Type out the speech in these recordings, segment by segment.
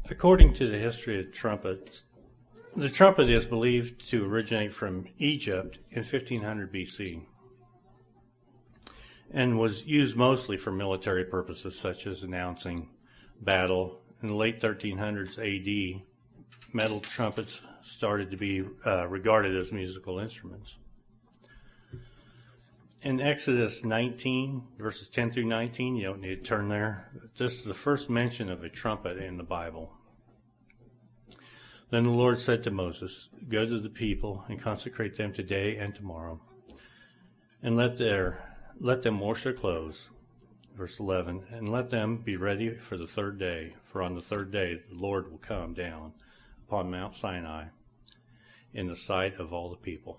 According to the history of trumpets, the trumpet is believed to originate from Egypt in 1500 BC and was used mostly for military purposes such as announcing battle. In the late 1300s AD, metal trumpets started to be regarded as musical instruments. In Exodus 19, verses 10 through 19, you don't need to turn there. This is the first mention of a trumpet in the Bible. Then the Lord said to Moses, "Go to the people and consecrate them today and tomorrow, and let them wash their clothes." Verse 11, "And let them be ready for the third day, for on the third day the Lord will come down upon Mount Sinai in the sight of all the people.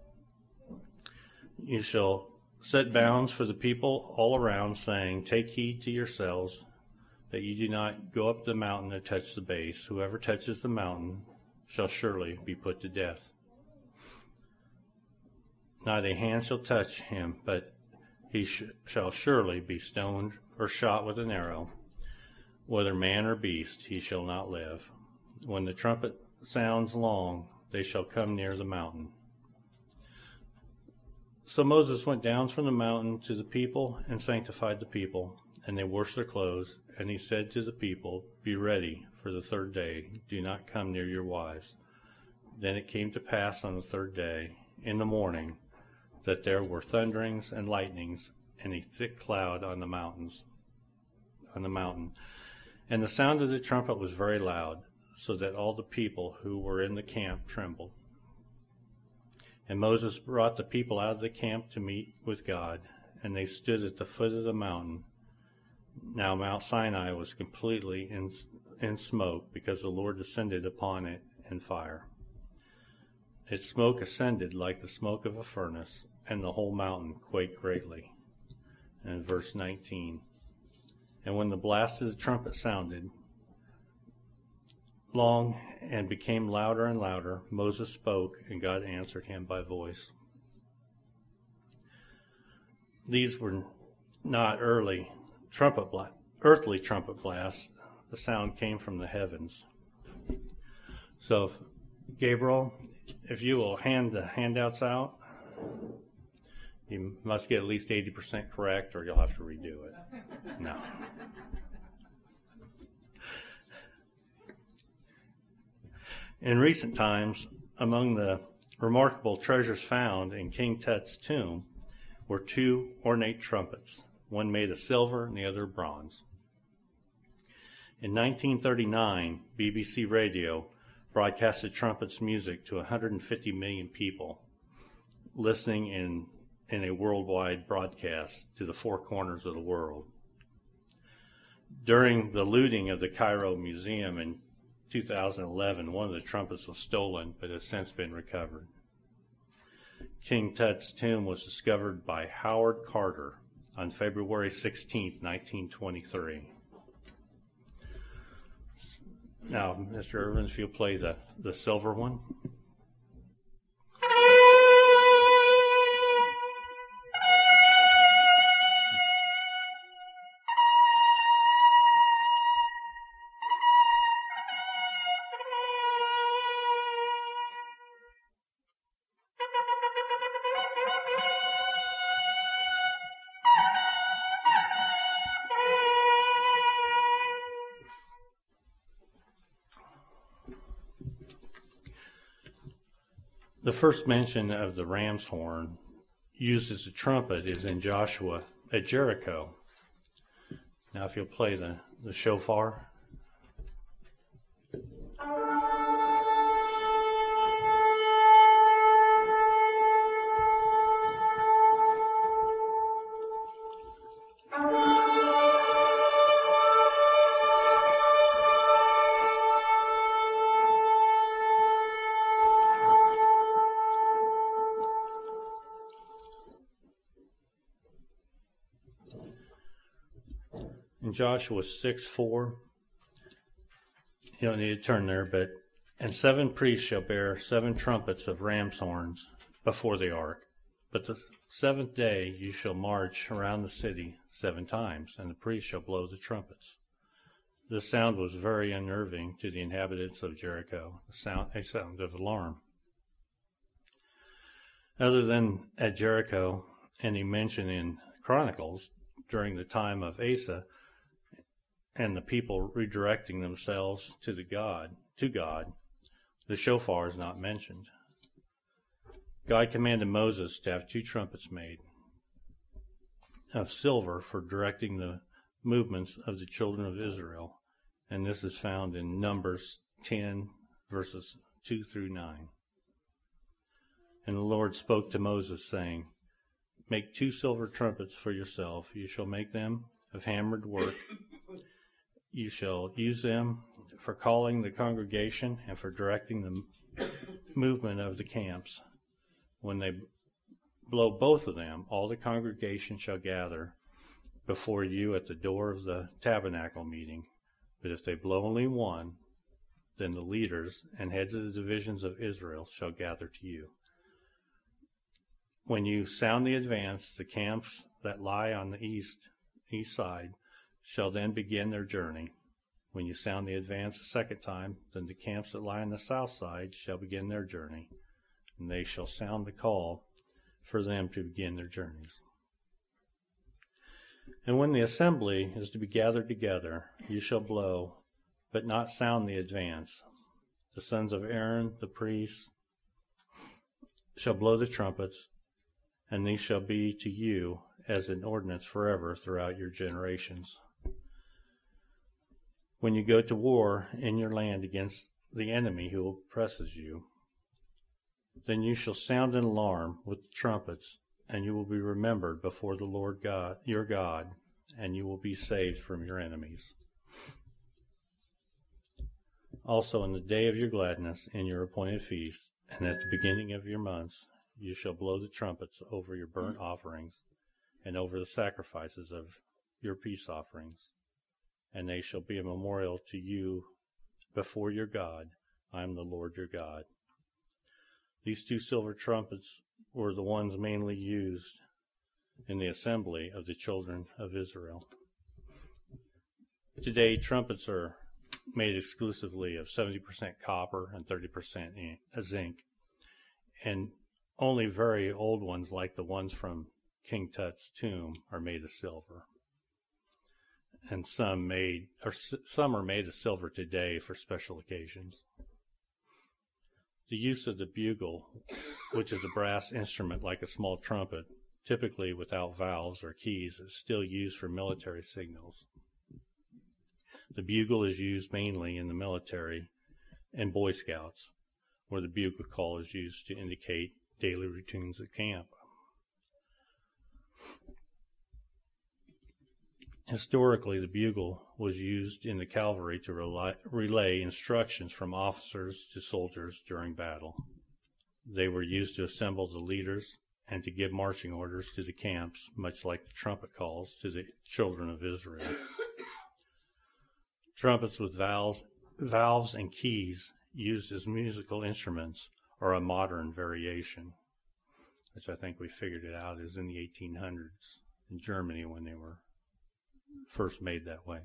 You shall set bounds for the people all around, saying, 'Take heed to yourselves, that you do not go up the mountain and touch the base. Whoever touches the mountain shall surely be put to death. Not a hand shall touch him, but he shall surely be stoned or shot with an arrow. Whether man or beast, he shall not live. When the trumpet sounds long, they shall come near the mountain.' So Moses went down from the mountain to the people and sanctified the people, and they washed their clothes. And he said to the people, 'Be ready for the third day. Do not come near your wives.' Then it came to pass on the third day, in the morning, that there were thunderings and lightnings and a thick cloud on the mountain. And the sound of the trumpet was very loud, so that all the people who were in the camp trembled. And Moses brought the people out of the camp to meet with God, and they stood at the foot of the mountain. Now Mount Sinai was completely in smoke, because the Lord descended upon it in fire. Its smoke ascended like the smoke of a furnace, and the whole mountain quaked greatly." And verse 19, "And when the blast of the trumpet sounded long and became louder and louder, Moses spoke, and God answered him by voice." These were not earthly trumpet blasts. The sound came from the heavens. So, Gabriel, if you will hand the handouts out, you must get at least 80% correct, or you'll have to redo it. No. In recent times, among the remarkable treasures found in King Tut's tomb were two ornate trumpets, one made of silver and the other bronze. In 1939, BBC Radio broadcasted trumpets music to 150 million people listening in a worldwide broadcast to the four corners of the world. During the looting of the Cairo Museum in 2011, one of the trumpets was stolen, but has since been recovered. King Tut's tomb was discovered by Howard Carter on February 16, 1923. Now, Mr. Irvin, if you'll play the silver one. The first mention of the ram's horn used as a trumpet is in Joshua at Jericho. Now if you'll play the shofar. In Joshua 6:4, you don't need to turn there, but, "And 7 priests shall bear 7 trumpets of ram's horns before the ark. But the 7th day you shall march around the city 7 times, and the priests shall blow the trumpets." This sound was very unnerving to the inhabitants of Jericho, a sound of alarm. Other than at Jericho, any mention in Chronicles during the time of Asa, and the people redirecting themselves to God, the shofar is not mentioned. God commanded Moses to have 2 trumpets made of silver for directing the movements of the children of Israel, and this is found in Numbers 10, verses 2 through 9. And the Lord spoke to Moses, saying, Make 2 silver trumpets for yourself. You shall make them of hammered work. You shall use them for calling the congregation and for directing the movement of the camps. When they blow both of them, all the congregation shall gather before you at the door of the tabernacle meeting. But if they blow only one, then the leaders and heads of the divisions of Israel shall gather to you. When you sound the advance, the camps that lie on the east side shall then begin their journey. When you sound the advance the second time, then the camps that lie on the south side shall begin their journey, and they shall sound the call for them to begin their journeys. And when the assembly is to be gathered together, you shall blow, but not sound the advance. The sons of Aaron, the priests, shall blow the trumpets, and these shall be to you as an ordinance forever throughout your generations. When you go to war in your land against the enemy who oppresses you, then you shall sound an alarm with the trumpets, and you will be remembered before the Lord God, your God, and you will be saved from your enemies. Also in the day of your gladness, in your appointed feast, and at the beginning of your months, you shall blow the trumpets over your burnt offerings and over the sacrifices of your peace offerings, and they shall be a memorial to you before your God. I am the Lord your God. These 2 silver trumpets were the ones mainly used in the assembly of the children of Israel. Today, trumpets are made exclusively of 70% copper and 30% zinc, and only very old ones, like the ones from King Tut's tomb, are made of silver. And some are made of silver today for special occasions. The use of the bugle, which is a brass instrument like a small trumpet, typically without valves or keys, is still used for military signals. The bugle is used mainly in the military and Boy Scouts, where the bugle call is used to indicate daily routines at camp. Historically, the bugle was used in the cavalry to relay instructions from officers to soldiers during battle. They were used to assemble the leaders and to give marching orders to the camps, much like the trumpet calls to the children of Israel. Trumpets with valves and keys used as musical instruments are a modern variation, which I think we figured it out is in the 1800s in Germany when they were first made that way.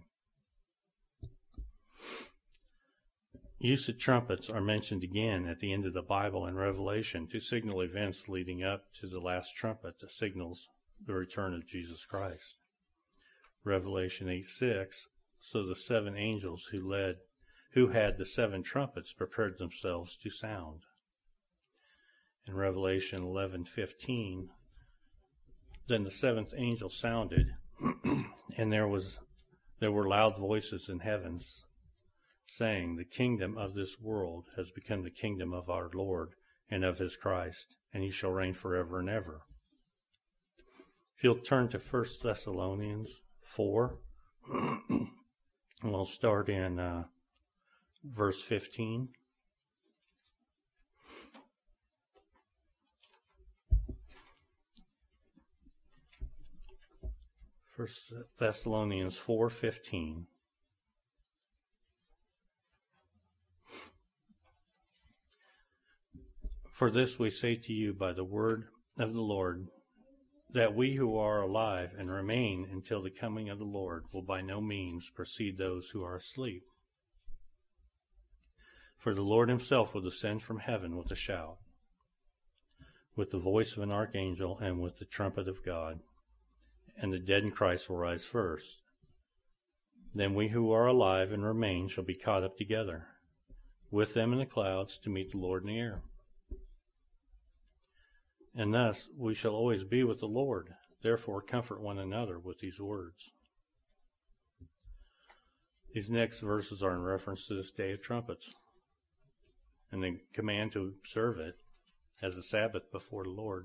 Use of trumpets are mentioned again at the end of the Bible in Revelation to signal events leading up to the last trumpet that signals the return of Jesus Christ. Revelation 8:6, so the 7 angels who had the 7 trumpets prepared themselves to sound. In Revelation 11:15, then the 7th angel sounded, and there were loud voices in heavens saying, the kingdom of this world has become the kingdom of our Lord and of his Christ, and he shall reign forever and ever. If you'll turn to 1 Thessalonians 4, and we'll start in verse 15. 1 Thessalonians 4:15. For this we say to you by the word of the Lord, that we who are alive and remain until the coming of the Lord will by no means precede those who are asleep. For the Lord himself will descend from heaven with a shout, with the voice of an archangel, and with the trumpet of God, and the dead in Christ will rise first. Then we who are alive and remain shall be caught up together with them in the clouds to meet the Lord in the air. And thus we shall always be with the Lord. Therefore comfort one another with these words. These next verses are in reference to this Day of Trumpets and the command to observe it as a Sabbath before the Lord.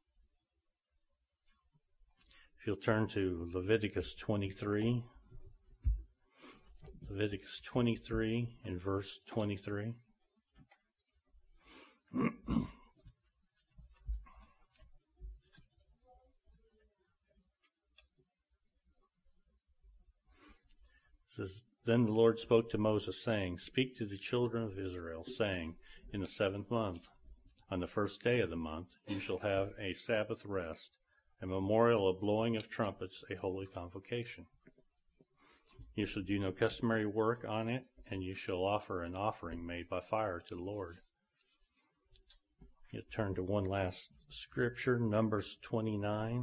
If you'll turn to Leviticus 23. Leviticus 23 and verse 23. It says, Then the Lord spoke to Moses, saying, Speak to the children of Israel, saying, In the 7th month, on the 1st day of the month, you shall have a Sabbath rest, a memorial of blowing of trumpets, a holy convocation. You shall do no customary work on it, and you shall offer an offering made by fire to the Lord. You turn to one last scripture, Numbers 29.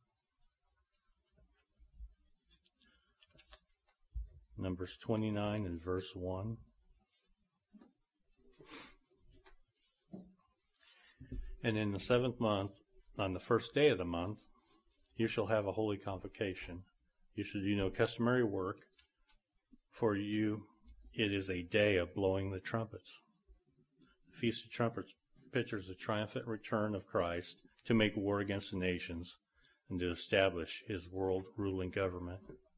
Numbers 29 and verse 1. And in the 7th month, on the 1st day of the month, you shall have a holy convocation. You shall do no customary work, for you it is a day of blowing the trumpets. The Feast of Trumpets pictures the triumphant return of Christ to make war against the nations and to establish his world ruling government.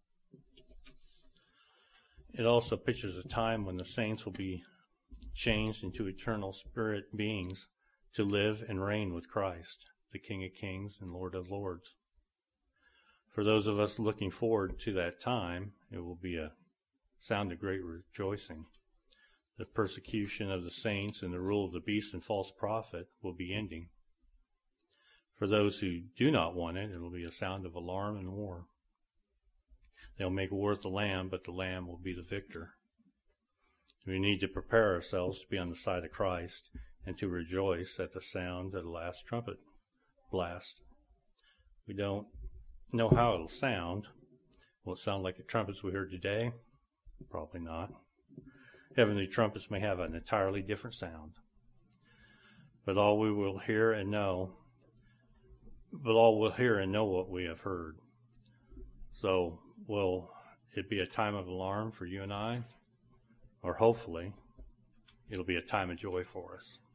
It also pictures a time when the saints will be changed into eternal spirit beings to live and reign with Christ, the King of Kings and Lord of Lords. For those of us looking forward to that time, it will be a sound of great rejoicing. The persecution of the saints and the rule of the beast and false prophet will be ending. For those who do not want it, it will be a sound of alarm and war. They'll make war with the Lamb, but the Lamb will be the victor. We need to prepare ourselves to be on the side of Christ and to rejoice at the sound of the last trumpet blast. We don't know how it'll sound. Will it sound like the trumpets we heard today? Probably not. Heavenly trumpets may have an entirely different sound. But all we'll hear and know what we have heard. So will it be a time of alarm for you and I? Or hopefully, it'll be a time of joy for us.